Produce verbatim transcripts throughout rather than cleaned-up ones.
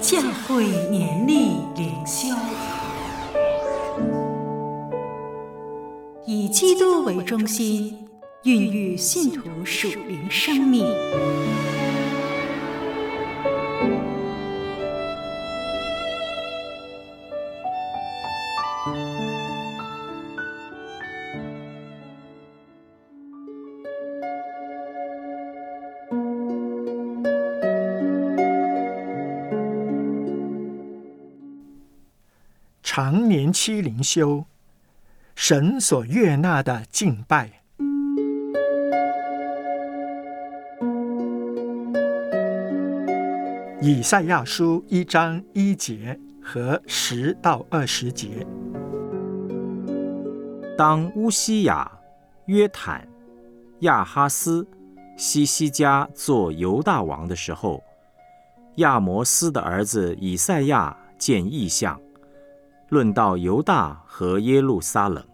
教会年历灵修，以基督为中心，孕育信徒属灵生命。 常年期灵修，神所悦纳的敬拜。以赛亚书一章一节和十到二十节。 当乌西雅、约坦、亚哈斯、西西家做犹大王的时候，亚摩斯的儿子以赛亚见异象，论到犹大和耶路撒冷。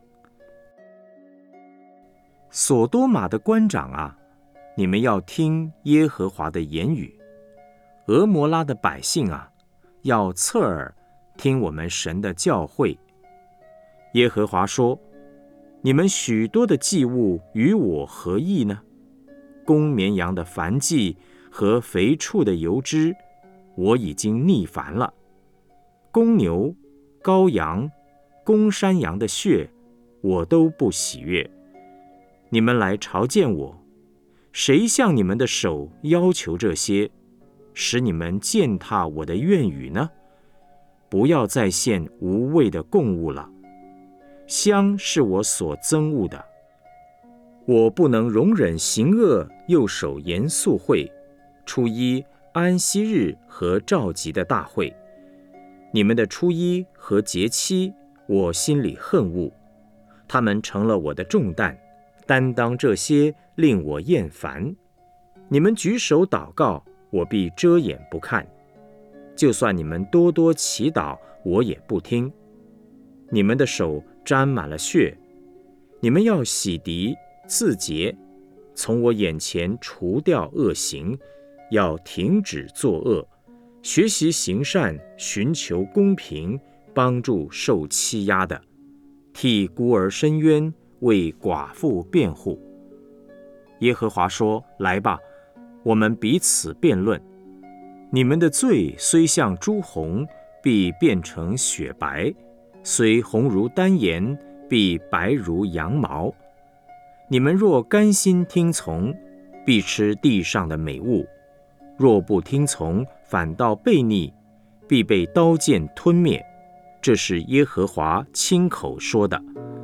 所多玛的官长啊，你们要听耶和华的言语；俄摩拉的百姓啊，要侧耳听我们神的教诲。耶和华说：你们许多的祭物与我何异呢？公绵羊的燔祭和肥畜的油脂，我已经腻烦了。公牛、羔羊、公山羊的血，我都不喜悦。你们来朝见我，谁向你们的手要求这些，使你们践踏我的院宇呢？不要再献无味的供物了。香是我所憎恶的，我不能容忍行恶又守严肃会、初一、安息日和召集的大会。你们的初一和节期，我心里恨恶，他们成了我的重担，担当这些令我厌烦。你们举手祷告，我必遮掩不看；就算你们多多祈祷，我也不听。你们的手沾满了血，你们要洗涤自洁，从我眼前除掉恶行，要停止作恶，学习行善，寻求公平，帮助受欺压的，替孤儿伸冤，为寡妇辩护。耶和华说：来吧，我们彼此辩论。你们的罪虽像朱红，必变成雪白；虽红如丹颜，必白如羊毛。你们若甘心听从，必吃地上的美物；若不听从，反倒悖逆，必被刀剑吞灭。这是耶和华亲口说的。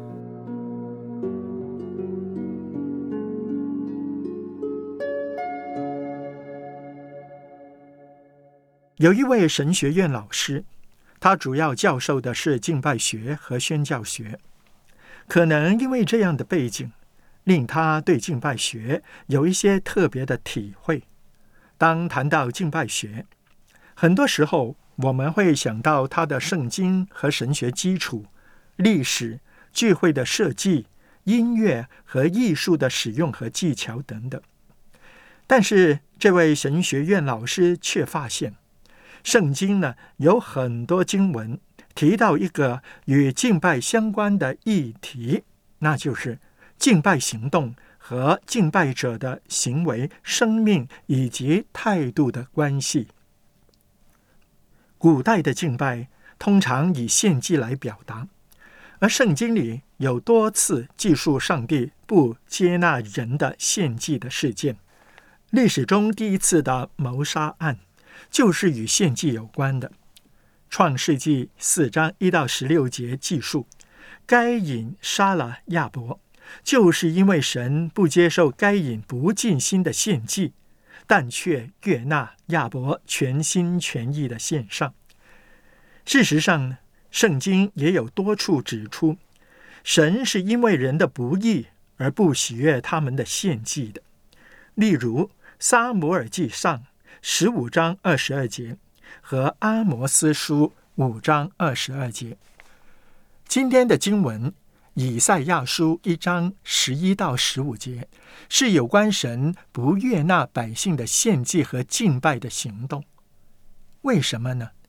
有一位神学院老师，他主要教授的是敬拜学和宣教学。可能因为这样的背景，令他对敬拜学有一些特别的体会。当谈到敬拜学，很多时候我们会想到他的圣经和神学基础、历史、聚会的设计、音乐和艺术的使用和技巧等等。但是这位神学院老师却发现，圣经呢有很多经文提到一个与敬拜相关的议题，那就是敬拜行动和敬拜者的行为、生命以及态度的关系。古代的敬拜通常以献祭来表达，而圣经里有多次记述上帝不接纳人的献祭的事件。历史中第一次的谋杀案就是与献祭有关的。创世纪四章一到十六节记述，该隐杀了亚伯，就是因为神不接受该隐不尽心的献祭，但却悦纳亚伯全心全意的献上。事实上，圣经也有多处指出，神是因为人的不义而不喜悦他们的献祭的。例如撒母耳记上十五章二十二节和阿摩斯书五章二十二节。今天的经文以赛亚书一章十一到十五节是有关神不悦纳百姓的献祭和敬拜的行动。为什么呢？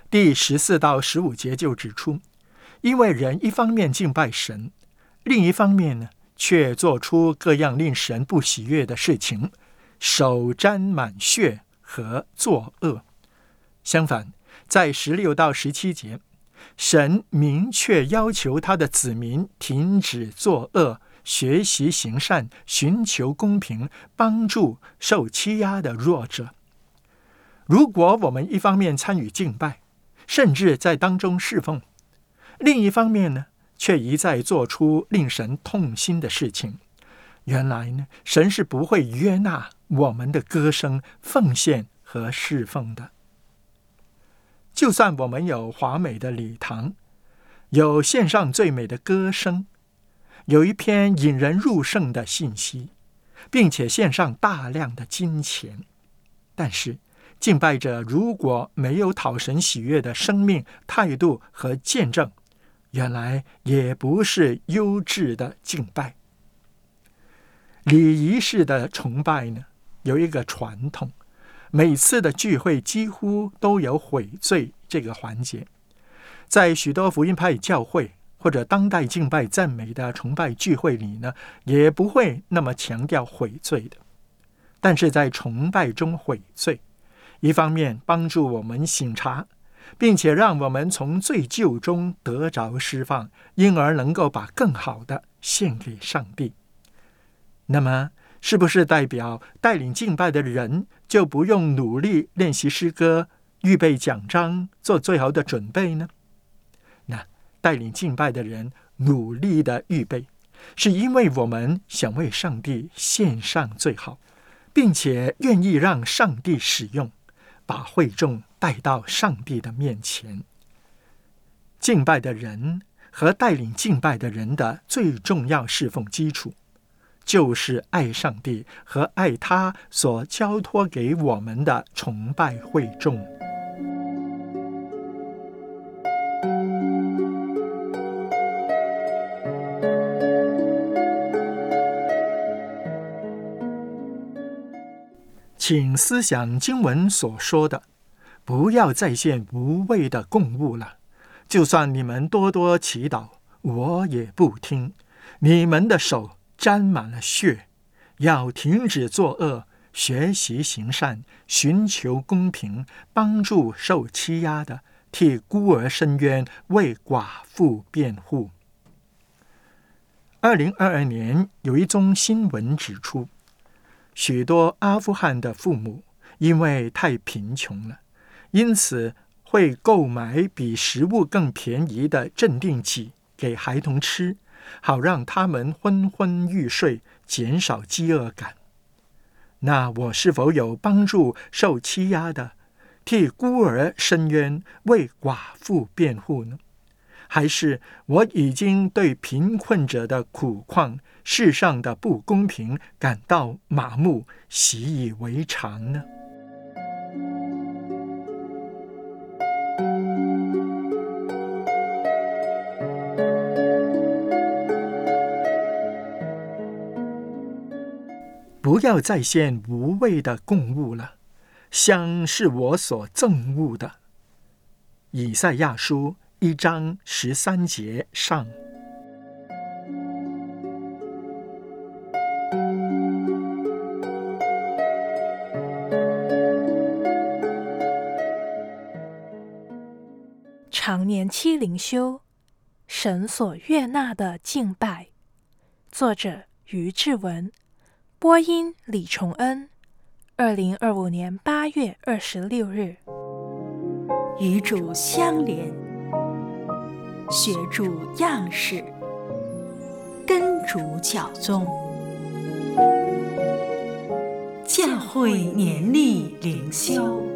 第十四到十五节就指出，因为人一方面敬拜神，另一方面呢，却做出各样令神不喜悦的事情，手沾满血和作恶。相反，在十六到十七节，神明确要求他的子民停止作恶，学习行善，寻求公平，帮助受欺压的弱者。如果我们一方面参与敬拜，甚至在当中侍奉，另一方面呢，却一再做出令神痛心的事情，原来呢，神是不会约纳我们的歌声、奉献和侍奉的。就算我们有华美的礼堂，有献上最美的歌声，有一篇引人入胜的信息，并且献上大量的金钱，但是敬拜者如果没有讨神喜悦的生命、态度和见证，原来也不是优质的敬拜。礼仪式的崇拜呢，有一个传统，每次的聚会几乎都有悔罪这个环节。在许多福音派教会或者当代敬拜赞美的崇拜聚会里呢，也不会那么强调悔罪的。但是在崇拜中悔罪，一方面帮助我们省察，并且让我们从罪疚中得着释放，因而能够把更好的献给上帝。那么是不是代表带领敬拜的人就不用努力练习诗歌、预备讲章、做最好的准备呢？那带领敬拜的人努力的预备，是因为我们想为上帝献上最好，并且愿意让上帝使用，把会众带到上帝的面前。敬拜的人和带领敬拜的人的最重要侍奉基础，就是爱上帝和爱他所交托给我们的崇拜会众。请思想经文所说的，不要再献无谓的供物了。就算你们多多祈祷，我也不听。你们的手沾满了血，要停止作恶，学习行善，寻求公平，帮助受欺压的，替孤儿伸冤，为寡妇辩护。二零二二年有一宗新闻指出，许多阿富汗的父母因为太贫穷了，因此会购买比食物更便宜的镇定剂给孩童吃，好让他们昏昏欲睡，减少饥饿感。那我是否有帮助受欺压的，替孤儿伸冤，为寡妇辩护呢？还是我已经对贫困者的苦况、世上的不公平感到麻木，习以为常呢？不要再献无谓的供物了，香是我所憎恶的。以赛亚书一章十三节上。 常年期灵修，神所悦纳的敬拜。作者于志文，播音李崇恩。二零二五年八月二十六日。 与主相连，学主样式，跟主教宗。教会年历灵修。